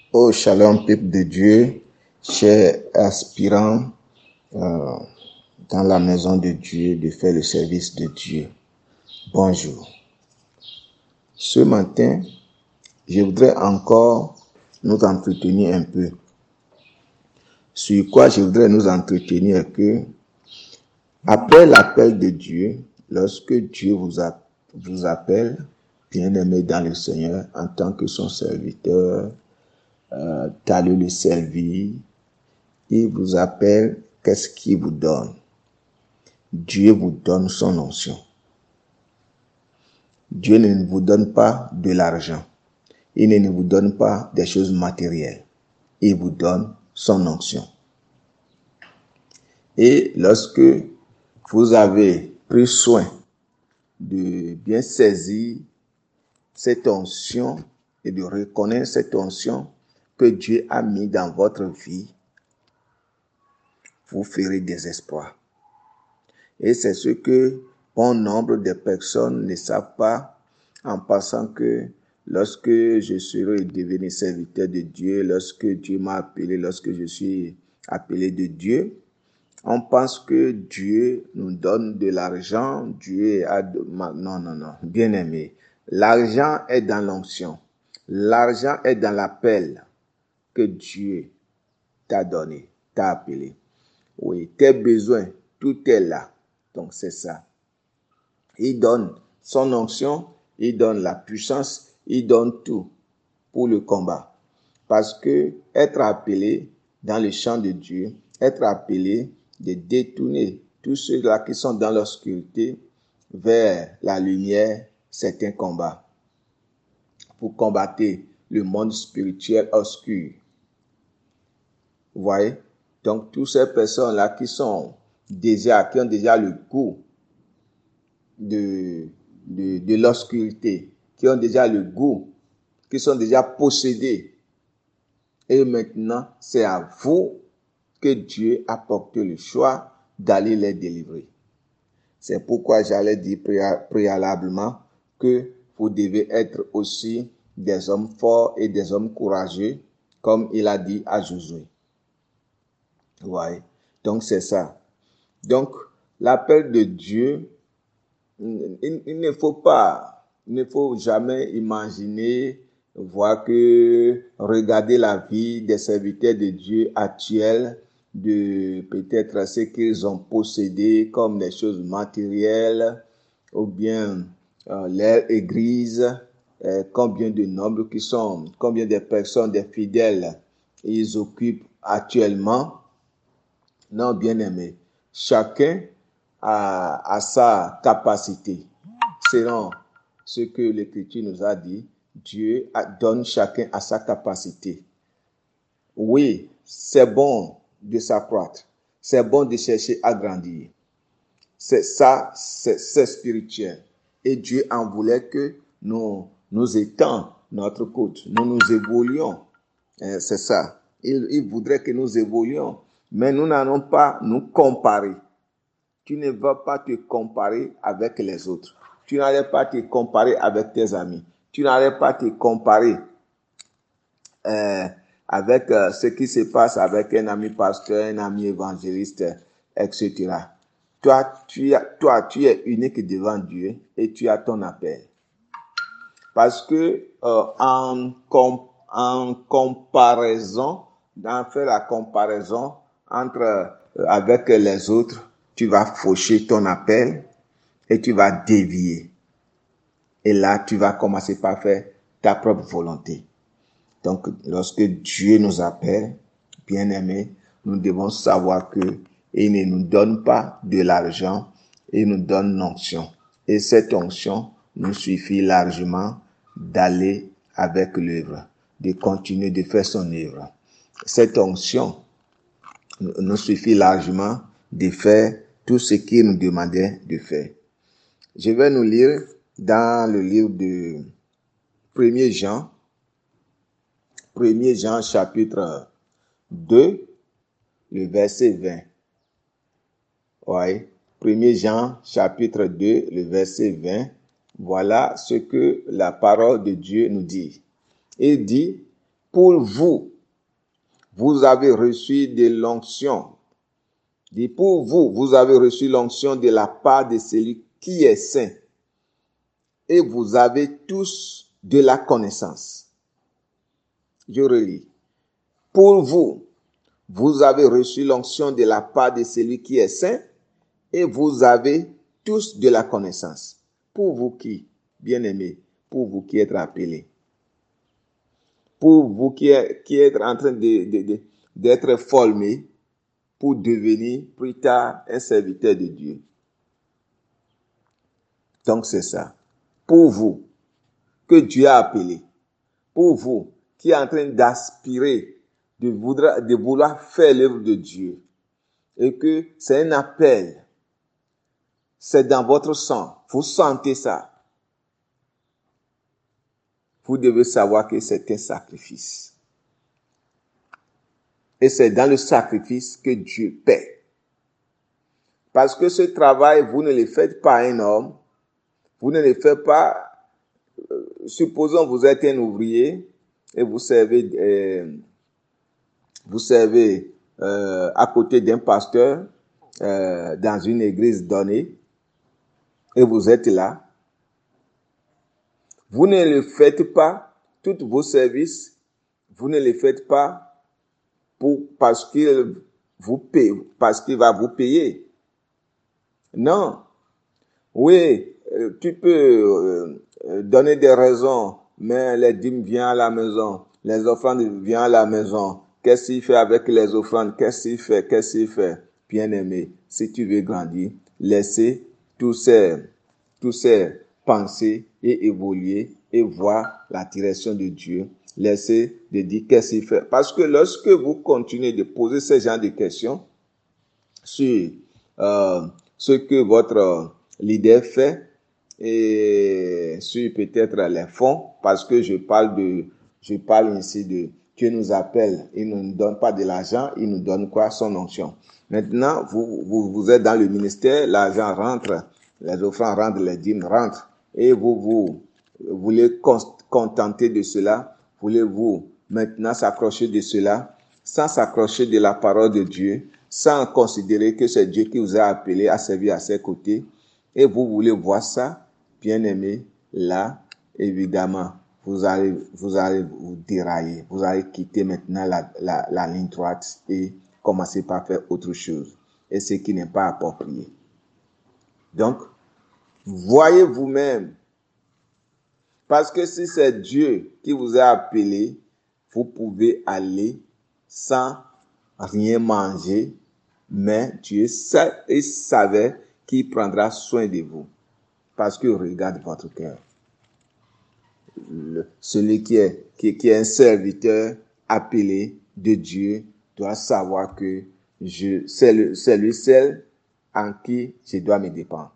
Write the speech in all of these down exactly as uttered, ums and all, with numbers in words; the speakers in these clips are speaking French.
Oh, shalom, peuple de Dieu, chers aspirants euh, dans la maison de Dieu, de faire le service de Dieu. Bonjour. Ce matin, je voudrais encore nous entretenir un peu. Sur quoi je voudrais nous entretenir que, après l'appel de Dieu, lorsque Dieu vous, a, vous appelle, bien-aimé dans le Seigneur, en tant que son serviteur, euh, d'aller le servir, il vous appelle, qu'est-ce qu'il vous donne? Dieu vous donne son onction. Dieu ne vous donne pas de l'argent. Il ne vous donne pas des choses matérielles. Il vous donne son onction. Et lorsque vous avez pris soin de bien saisir cette onction et de reconnaître cette onction que Dieu a mis dans votre vie, vous ferez des exploits. Et c'est ce que bon nombre de personnes ne savent pas, en pensant que lorsque je serai devenu serviteur de Dieu, lorsque Dieu m'a appelé, lorsque je suis appelé de Dieu, on pense que Dieu nous donne de l'argent, Dieu a de... Non, non, non, bien aimé. L'argent est dans l'onction. L'argent est dans l'appel que Dieu t'a donné, t'a appelé. Oui, tes besoins, tout est là. Donc c'est ça. Il donne son onction, il donne la puissance, il donne tout pour le combat. Parce que être appelé dans le champ de Dieu, être appelé de détourner tous ceux-là qui sont dans l'obscurité vers la lumière, c'est un combat. Pour combattre le monde spirituel obscur. Vous voyez? Donc, toutes ces personnes-là qui sont déjà, qui ont déjà le goût de, de, de l'obscurité, qui ont déjà le goût, qui sont déjà possédés. Et maintenant, c'est à vous que Dieu a porté le choix d'aller les délivrer. C'est pourquoi j'allais dire préalablement que vous devez être aussi des hommes forts et des hommes courageux, comme il a dit à Josué. Ouais. Donc c'est ça. Donc l'appel de Dieu, il, il ne faut pas, il ne faut jamais imaginer, voir que regarder la vie des serviteurs de Dieu actuels, de peut-être ce qu'ils ont possédé comme des choses matérielles, ou bien euh, leur église, euh, combien de nombres qui sont, combien de personnes, des fidèles, ils occupent actuellement. Non, bien-aimé, chacun a, a sa capacité. Selon ce que l'Écriture nous a dit, Dieu donne chacun à sa capacité. Oui, c'est bon de s'accroître. C'est bon de chercher à grandir. C'est ça, c'est, c'est spirituel. Et Dieu en voulait que nous, nous étends notre côte, nous nous évoluions. Eh, c'est ça. Il, il voudrait que nous évoluions. Mais nous n'allons pas nous comparer. Tu ne vas pas te comparer avec les autres. Tu n'allais pas te comparer avec tes amis. Tu n'allais pas te comparer euh, avec euh, ce qui se passe avec un ami pasteur, un ami évangéliste, et cetera. Toi, tu, as, toi, tu es unique devant Dieu et tu as ton appel. Parce que euh, en, com, en comparaison, dans faire la comparaison entre euh, avec les autres, tu vas faucher ton appel et tu vas dévier. Et là, tu vas commencer par faire ta propre volonté. Donc, lorsque Dieu nous appelle, bien-aimés, nous devons savoir que il ne nous donne pas de l'argent, il nous donne une onction. Et cette onction nous suffit largement d'aller avec l'œuvre, de continuer de faire son œuvre. Cette onction nous suffit largement de faire tout ce qu'il nous demandait de faire. Je vais nous lire dans le livre de premier Jean, premier Jean chapitre deux, le verset vingt. Ouais. premier Jean chapitre deux, le verset vingt. Voilà ce que la parole de Dieu nous dit. Il dit, pour vous, vous avez reçu de l'onction. Dit pour vous, vous avez reçu l'onction de la part de celui qui est saint. Et vous avez tous de la connaissance. Je relis. Pour vous, vous avez reçu l'onction de la part de celui qui est saint. Et vous avez tous de la connaissance. Pour vous qui, bien-aimés, pour vous qui êtes appelés. Pour vous qui êtes, qui êtes en train de, de, de, d'être formés pour devenir plus tard un serviteur de Dieu. Donc c'est ça. Pour vous que Dieu a appelé. Pour vous qui êtes en train d'aspirer, de vouloir, de vouloir faire l'œuvre de Dieu. Et que c'est un appel. C'est dans votre sang. Vous sentez ça. Vous devez savoir que c'est un sacrifice. Et c'est dans le sacrifice que Dieu paie. Parce que ce travail, vous ne le faites pas à un homme. Vous ne le faites pas, euh, supposons vous êtes un ouvrier et vous servez, euh, vous servez euh, à côté d'un pasteur euh, dans une église donnée et vous êtes là. Vous ne le faites pas, tous vos services, vous ne les faites pas pour, parce qu'il vous paye, parce qu'il va vous payer. Non. Oui, tu peux euh, donner des raisons, mais les dîmes viennent à la maison, les offrandes viennent à la maison. Qu'est-ce qu'il fait avec les offrandes? Qu'est-ce qu'il fait? Qu'est-ce qu'il fait? Bien-aimé, si tu veux grandir, laissez tous ces, tous ces pensées et évoluer et voir la direction de Dieu. Laissez de dire qu'est-ce qu'il fait. Parce que lorsque vous continuez de poser ce genre de questions sur euh, ce que votre leader fait et sur peut-être les fonds, parce que je parle de, je parle ici de Dieu nous appelle, il ne nous donne pas de l'argent, il nous donne quoi? Son onction. Maintenant, vous, vous, vous êtes dans le ministère, l'argent rentre, les offrandes rentrent, les dîmes rentrent, et vous, vous, vous voulez contenter de cela, voulez-vous maintenant s'accrocher de cela, sans s'accrocher de la parole de Dieu, sans considérer que c'est Dieu qui vous a appelé à servir à ses côtés, et vous voulez voir ça, bien aimé, là, évidemment, vous allez, vous allez vous dérailler, vous allez quitter maintenant la, la, la ligne droite et commencer par faire autre chose, et ce qui n'est pas approprié. Donc, voyez vous-même, parce que si c'est Dieu qui vous a appelé, vous pouvez aller sans rien manger, mais Dieu sait et savait qu'il prendra soin de vous. Parce que regarde votre cœur. Le, celui qui est, qui, qui est un serviteur appelé de Dieu doit savoir que je, c'est, le, c'est lui seul en qui je dois me dépendre.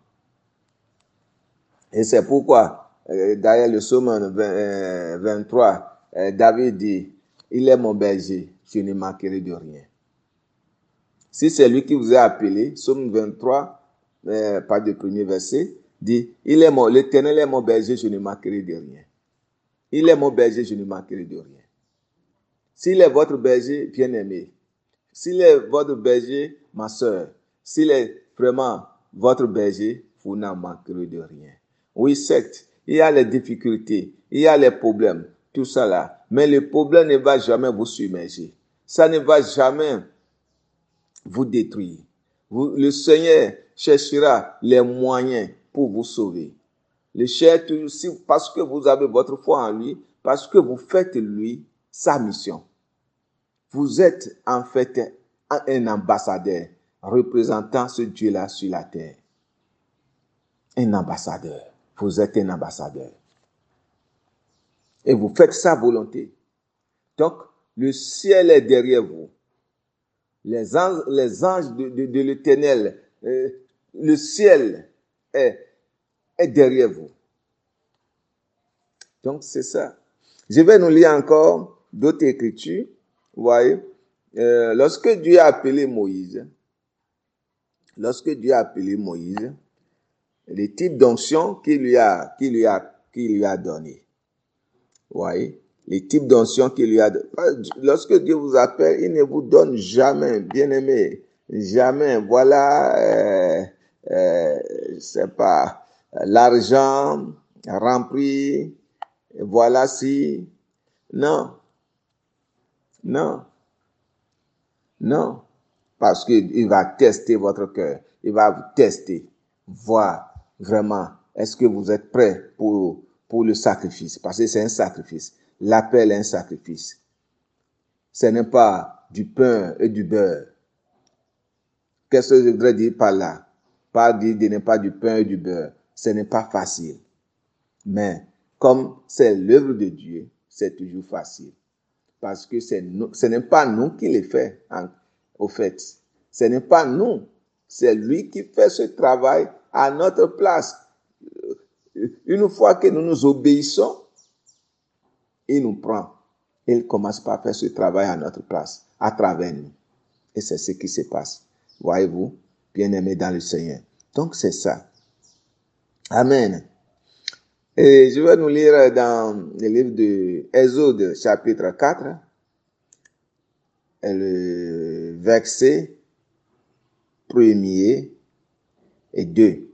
Et c'est pourquoi, euh, d'ailleurs, le psaume vingt-trois, euh, David dit, il est mon berger, je ne manquerai de rien. Si c'est lui qui vous a appelé, psaume vingt-trois, euh, pas de premier verset, dit, il est mon, l'Éternel est mon berger, je ne manquerai de rien. Il est mon berger, je ne manquerai de rien. S'il est votre berger, bien-aimé, s'il est votre berger, ma sœur, s'il est vraiment votre berger, vous n'en manquerez de rien. Oui, certes, il y a les difficultés, il y a les problèmes, tout ça là, mais le problème ne va jamais vous submerger. Ça ne va jamais vous détruire. Vous, le Seigneur cherchera les moyens pour vous sauver. Le cherche aussi parce que vous avez votre foi en lui, parce que vous faites lui sa mission. Vous êtes en fait un ambassadeur représentant ce Dieu-là sur la terre. Un ambassadeur. Vous êtes un ambassadeur. Et vous faites sa volonté. Donc, le ciel est derrière vous. Les anges, les anges de, de, de l'Éternel, euh, le ciel est, est derrière vous. Donc, c'est ça. Je vais nous lire encore d'autres écritures. Vous voyez, euh, lorsque Dieu a appelé Moïse, lorsque Dieu a appelé Moïse, les types d'onction qu'il lui a, qu'il lui a, qu'il lui a donné. Vous voyez, les types d'onction qu'il lui a donné. Lorsque Dieu vous appelle, il ne vous donne jamais, bien-aimé, jamais. Voilà, euh, euh, je sais pas, l'argent rempli, voilà si. Non, non, non. Parce qu'il va tester votre cœur. Il va vous tester, voir vraiment, est-ce que vous êtes prêt pour, pour le sacrifice? Parce que c'est un sacrifice. L'appel est un sacrifice. Ce n'est pas du pain et du beurre. Qu'est-ce que je voudrais dire par là? Pas dire de ne pas du pain et du beurre. Ce n'est pas facile. Mais comme c'est l'œuvre de Dieu, c'est toujours facile. Parce que c'est nous, ce n'est pas nous qui le fait, en, au fait. Ce n'est pas nous. C'est lui qui fait ce travail à notre place. Une fois que nous nous obéissons, il nous prend. Il commence par faire ce travail à notre place, à travers nous. Et c'est ce qui se passe. Voyez-vous, bien-aimés dans le Seigneur. Donc, c'est ça. Amen. Et je vais nous lire dans le livre de Exode, chapitre quatre, le verset premier et deux.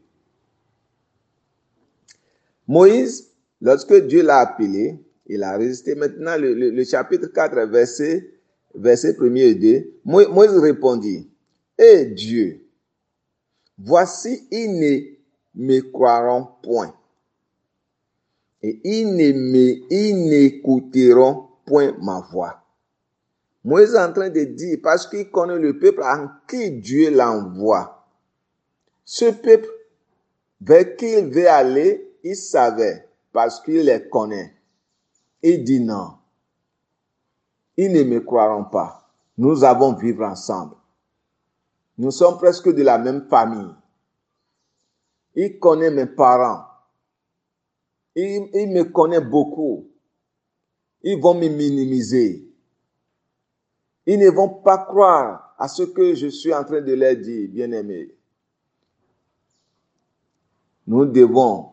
Moïse, lorsque Dieu l'a appelé, il a résisté. Maintenant, le, le, le chapitre quatre, verset, verset premier et deux, Moïse répondit, « Eh Dieu, voici, ils ne me croiront point. Et ils ne me, ils n'écouteront point ma voix. » Moïse est en train de dire, parce qu'il connaît le peuple en qui Dieu l'envoie. Ce peuple vers qui il veut aller, il savait, parce qu'il les connaît. Il dit non. Ils ne me croiront pas. Nous allons vivre ensemble. Nous sommes presque de la même famille. Il connaît mes parents. Il, il me connaît beaucoup. Ils vont me minimiser. Ils ne vont pas croire à ce que je suis en train de leur dire, bien-aimés. Nous devons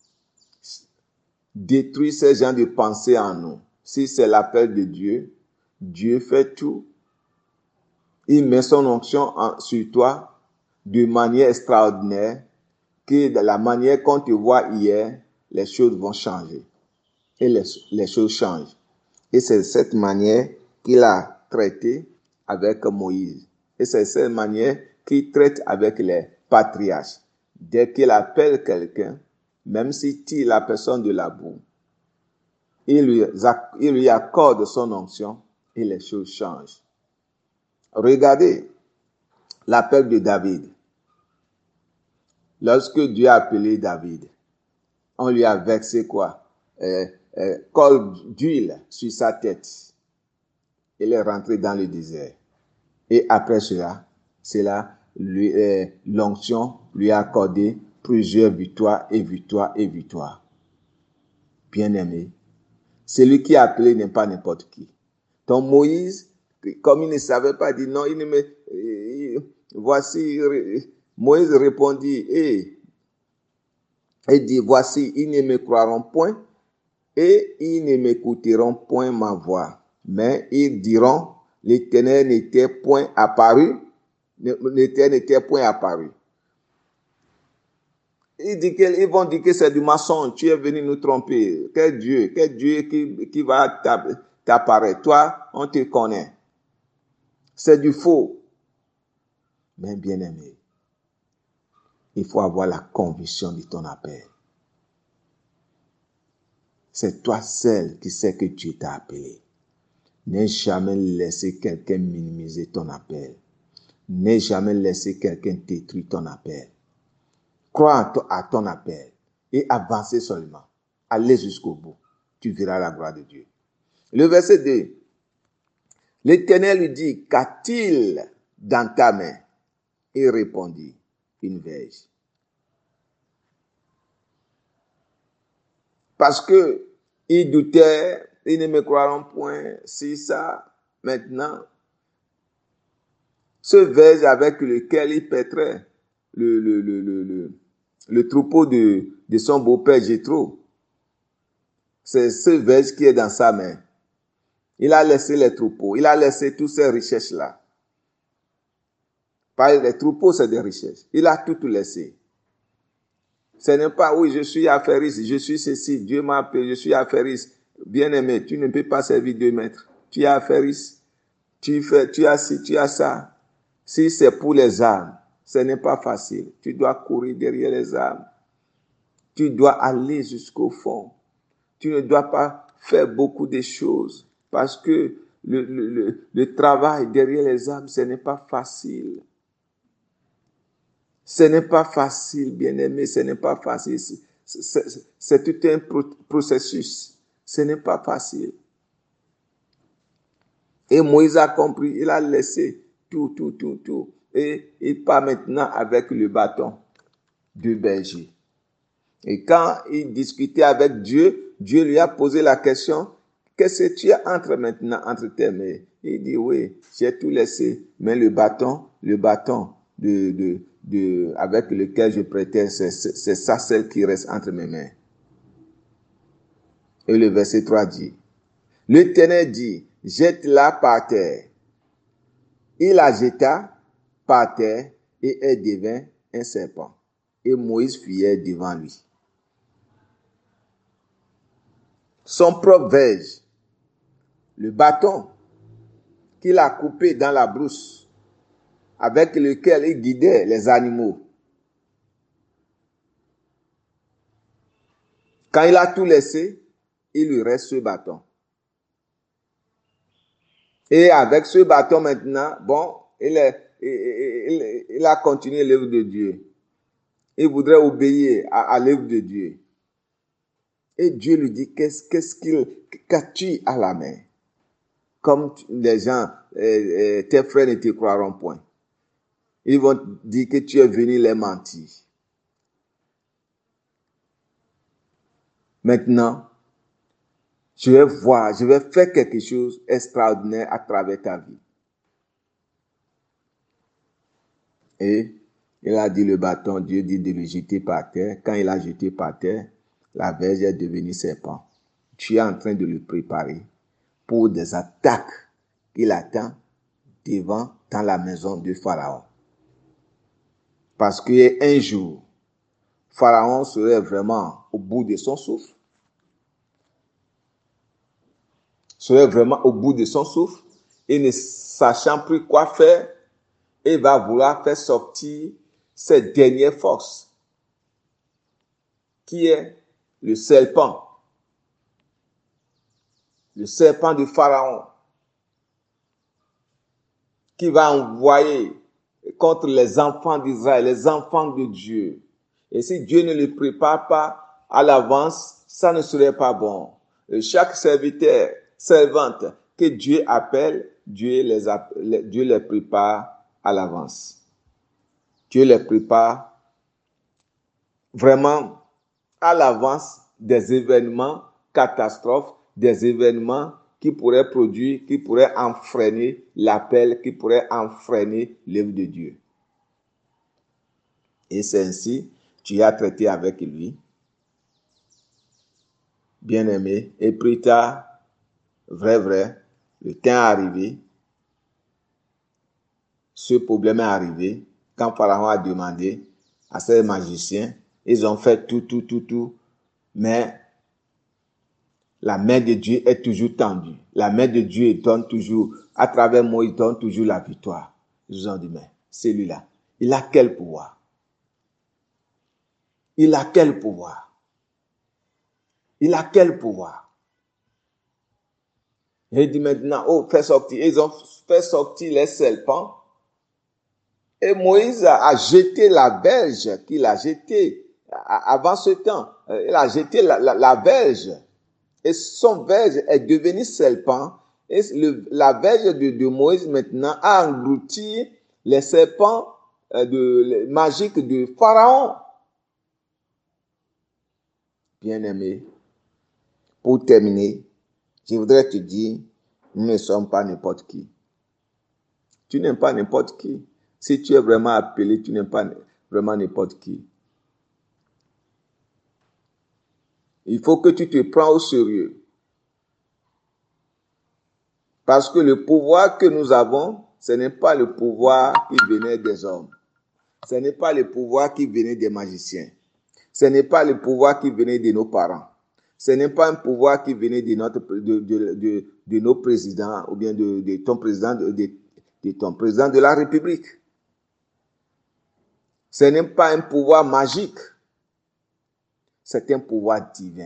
détruire ces gens de pensée en nous. Si c'est l'appel de Dieu, Dieu fait tout. Il met son onction en, sur toi de manière extraordinaire, que de la manière qu'on te voit hier, les choses vont changer. Et les, les choses changent. Et c'est cette manière qu'il a traité avec Moïse. Et c'est cette manière qu'il traite avec les patriarches. Dès qu'il appelle quelqu'un, même s'il tire la personne de la boue, il lui, il lui accorde son onction et les choses changent. Regardez l'appel de David. Lorsque Dieu a appelé David, on lui a versé quoi? Euh, euh, col d'huile sur sa tête. Il est rentré dans le désert. Et après cela, cela lui, euh, l'onction lui a accordé plusieurs victoires et victoires et victoires. Bien-aimé, celui qui a appelé n'est pas n'importe qui. Donc Moïse, comme il ne savait pas, dit non, il ne me, euh, voici, Moïse répondit, et, et dit, voici, ils ne me croiront point, et ils ne m'écouteront point ma voix. Mais ils diront, l'Éternel n'était point apparu, l'Éternel n'était point apparu. Ils, dit que, ils vont dire que c'est du mensonge, tu es venu nous tromper. Quel Dieu, quel Dieu qui, qui va t'apparaître? Toi, on te connaît. C'est du faux. Mais bien aimé, il faut avoir la conviction de ton appel. C'est toi seul qui sais que Dieu t'a appelé. N'aie jamais laissé quelqu'un minimiser ton appel. N'aie jamais laissé quelqu'un détruire ton appel. Crois à ton, à ton appel et avancez seulement. Allez jusqu'au bout. Tu verras la gloire de Dieu. Le verset deux. L'Éternel lui dit, qu'a-t-il dans ta main? Il répondit, une verge. Parce que il doutait, ils ne me croiront point, si ça, maintenant, ce verge avec lequel il pèterait le, le, le, le, le, le troupeau de, de son beau-père Jéthro. C'est ce verge qui est dans sa main. Il a laissé les troupeaux. Il a laissé toutes ces richesses-là. Pas les troupeaux, c'est des richesses. Il a tout laissé. Ce n'est pas, oui, je suis affairiste, je suis ceci, Dieu m'a appelé, je suis affairiste. Bien-aimé, tu ne peux pas servir deux maîtres. Tu es affairiste, tu fais, tu as ci, tu as ça. Si c'est pour les âmes, ce n'est pas facile. Tu dois courir derrière les âmes. Tu dois aller jusqu'au fond. Tu ne dois pas faire beaucoup de choses parce que le, le, le, le travail derrière les âmes, ce n'est pas facile. Ce n'est pas facile, bien-aimé, ce n'est pas facile. C'est, c'est, c'est tout un processus. Ce n'est pas facile. Et Moïse a compris, il a laissé tout, tout, tout, tout. Et il part maintenant avec le bâton du berger. Et quand il discutait avec Dieu, Dieu lui a posé la question, qu'est-ce que tu as entre maintenant, entre tes mains? Il dit, oui, j'ai tout laissé, mais le bâton, le bâton de, de, de, avec lequel je prêtais, c'est, c'est ça celle qui reste entre mes mains. Et le verset trois dit, l'Éternel dit, jette-la par terre. Il la jeta par terre et elle devint un serpent. Et Moïse fuyait devant lui. Son propre verge, le bâton qu'il a coupé dans la brousse, avec lequel il guidait les animaux. Quand il a tout laissé, il lui reste ce bâton. Et avec ce bâton maintenant, bon, il, est, il, il, il a continué l'œuvre de Dieu. Il voudrait obéir à, à l'œuvre de Dieu. Et Dieu lui dit, qu'est-ce, qu'est-ce qu'il, qu'as-tu à la main? Comme les gens, euh, euh, tes frères ne te croiront point. Ils vont dire que tu es venu les mentir. Maintenant, je vais voir, je vais faire quelque chose d'extraordinaire à travers ta vie. Et il a dit le bâton, Dieu dit de le jeter par terre. Quand il a jeté par terre, la verge est devenue serpent. Tu es en train de le préparer pour des attaques qu'il attend devant dans la maison de Pharaon. Parce qu'un jour, Pharaon serait vraiment au bout de son souffle. Serait vraiment au bout de son souffle et ne sachant plus quoi faire, il va vouloir faire sortir ses dernières forces, qui est le serpent. Le serpent de Pharaon, qui va envoyer contre les enfants d'Israël, les enfants de Dieu. Et si Dieu ne le prépare pas à l'avance, ça ne serait pas bon. Et chaque serviteur, servante que Dieu appelle, Dieu les, appelle, Dieu les prépare à l'avance. Dieu les prépare vraiment à l'avance des événements catastrophes, des événements qui pourraient produire, qui pourraient enfreiner l'appel, qui pourraient enfreiner l'œuvre de Dieu. Et c'est ainsi, tu as traité avec lui, bien-aimé, et plus tard, vrai, vrai, le temps est arrivé, ce problème est arrivé, quand Pharaon a demandé à ses magiciens, ils ont fait tout, tout, tout, tout, mais la main de Dieu est toujours tendue. La main de Dieu donne toujours, à travers moi, il donne toujours la victoire. Ils ont dit, mais celui-là, il a quel pouvoir? Il a quel pouvoir? Il a quel pouvoir? Et il dit maintenant, oh, fais sortir. Ils ont fait sortir les serpents. Et Moïse a jeté la verge qu'il a jetée avant ce temps. Il a jeté la, la, la verge. Et son verge est devenu serpent. Et le, la verge de, de Moïse maintenant a englouti les serpents de, les, magiques de Pharaon. Bien-aimé, pour terminer, je voudrais te dire, nous ne sommes pas n'importe qui. Tu n'es pas n'importe qui. Si tu es vraiment appelé, tu n'es pas vraiment n'importe qui. Il faut que tu te prends au sérieux. Parce que le pouvoir que nous avons, ce n'est pas le pouvoir qui venait des hommes. Ce n'est pas le pouvoir qui venait des magiciens. Ce n'est pas le pouvoir qui venait de nos parents. Ce n'est pas un pouvoir qui venait de, notre, de, de, de, de nos présidents ou bien de, de, ton président, de, de, de ton président de la République. Ce n'est pas un pouvoir magique. C'est un pouvoir divin.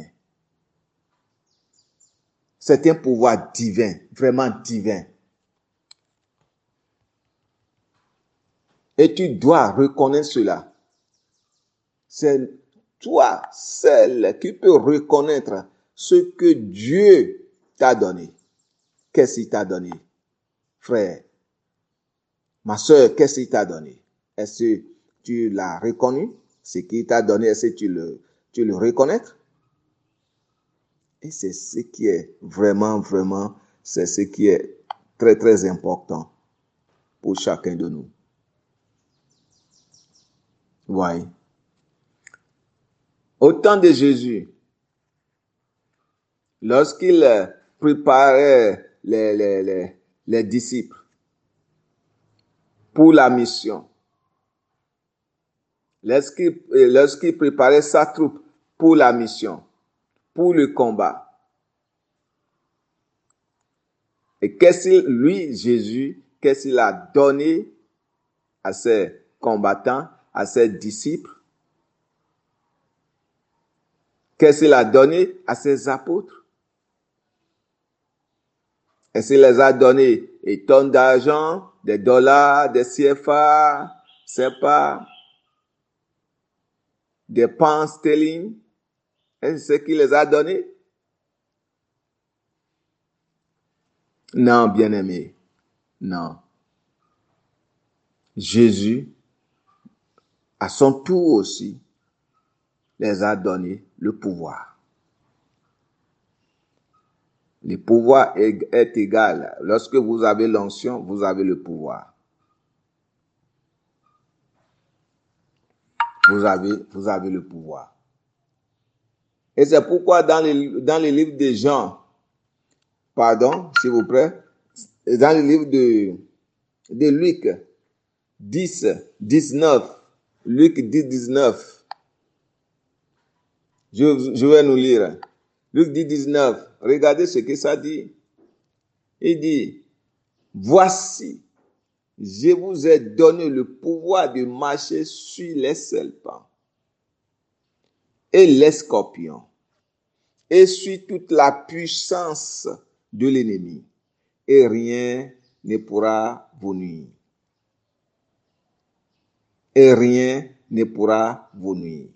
C'est un pouvoir divin, vraiment divin. Et tu dois reconnaître cela. C'est toi seul qui peux reconnaître ce que Dieu t'a donné. Qu'est-ce qu'il t'a donné, frère? Ma soeur, qu'est-ce qu'il t'a donné? Est-ce que tu l'as reconnu? Ce qu'il t'a donné, est-ce que tu le, tu le reconnais? Et c'est ce qui est vraiment, vraiment, c'est ce qui est très, très important pour chacun de nous. Oui. Au temps de Jésus, lorsqu'il préparait les, les, les, les disciples pour la mission, lorsqu'il, lorsqu'il préparait sa troupe pour la mission, pour le combat, et qu'est-ce qu'il, lui, Jésus, qu'est-ce qu'il a donné à ses combattants, à ses disciples? Qu'est-ce qu'il a donné à ses apôtres? Est-ce qu'il les a donné des tonnes d'argent, des dollars, des C F A, c'est pas, des pounds sterling? Est-ce qu'il les a donnés? Non, bien-aimé, non. Jésus, à son tour aussi, les a donné le pouvoir. Le pouvoir est, est égal. Lorsque vous avez l'onction, vous avez le pouvoir. Vous avez, vous avez le pouvoir. Et c'est pourquoi dans les, dans les livres de Jean, pardon, s'il vous plaît, dans le livre de, de Luc dix, dix-neuf, Luc dix, dix-neuf, je, je vais nous lire. Luc dix, dix-neuf, regardez ce que ça dit. Il dit, voici, je vous ai donné le pouvoir de marcher sur les serpents et les scorpions et sur toute la puissance de l'ennemi, et rien ne pourra vous nuire. Et rien ne pourra vous nuire.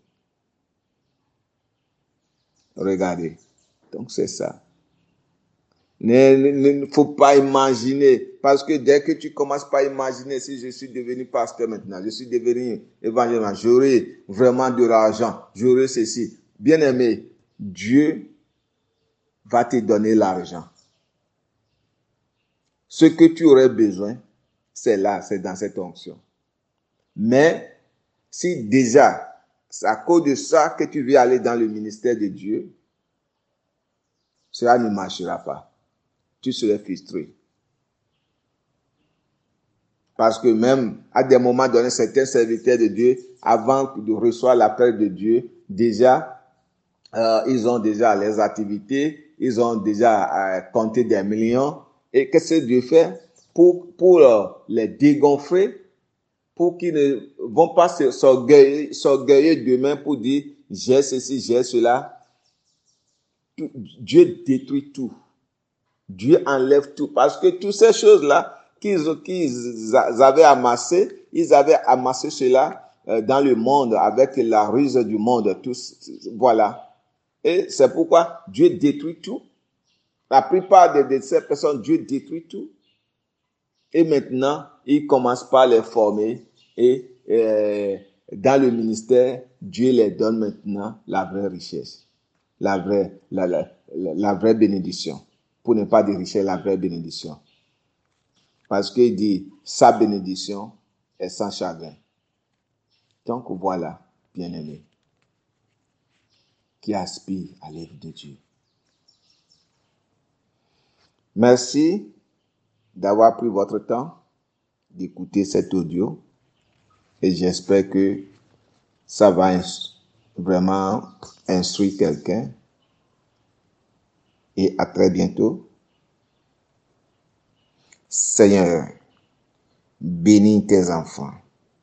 Regardez. Donc c'est ça. Il ne faut pas imaginer, parce que dès que tu commences par imaginer, si je suis devenu pasteur maintenant, je suis devenu évangéliste, j'aurai vraiment de l'argent, j'aurai ceci. Bien aimé, Dieu va te donner l'argent. Ce que tu aurais besoin, c'est là, c'est dans cette onction. Mais si déjà, c'est à cause de ça que tu veux aller dans le ministère de Dieu, cela ne marchera pas. Tu serais frustré. Parce que même à des moments donnés, certains serviteurs de Dieu, avant de recevoir l'appel de Dieu, déjà, euh, ils ont déjà les activités, ils ont déjà euh, compté des millions. Et qu'est-ce que Dieu fait pour, pour euh, les dégonfler, pour qu'ils ne vont pas s'orgueiller, s'orgueiller demain pour dire j'ai ceci, j'ai cela. Dieu détruit tout. Dieu enlève tout. Parce que toutes ces choses-là qu'ils, qu'ils avaient amassées, ils avaient amassé cela dans le monde avec la ruse du monde. Tout, voilà. Et c'est pourquoi Dieu détruit tout. La plupart de, de ces personnes, Dieu détruit tout. Et maintenant, il commence par les former. Et euh, dans le ministère, Dieu les donne maintenant la vraie richesse. La vraie, la, la, la, la vraie bénédiction. Pour ne pas dire richesse, la vraie bénédiction. Parce qu'il dit, sa bénédiction est sans chagrin. Donc voilà, bien-aimé. qui aspirent à l'œuvre de Dieu. Merci d'avoir pris votre temps d'écouter cet audio et j'espère que ça va ins- vraiment instruire quelqu'un. Et à très bientôt. Seigneur, bénis tes enfants.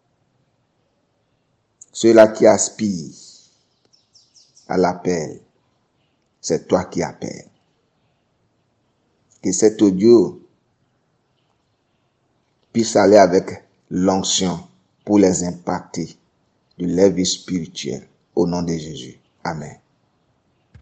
Ceux-là qui aspirent à l'appel, c'est toi qui appelles. Que cet audio puisse aller avec l'onction pour les impacter de leur vie spirituelle. Au nom de Jésus. Amen.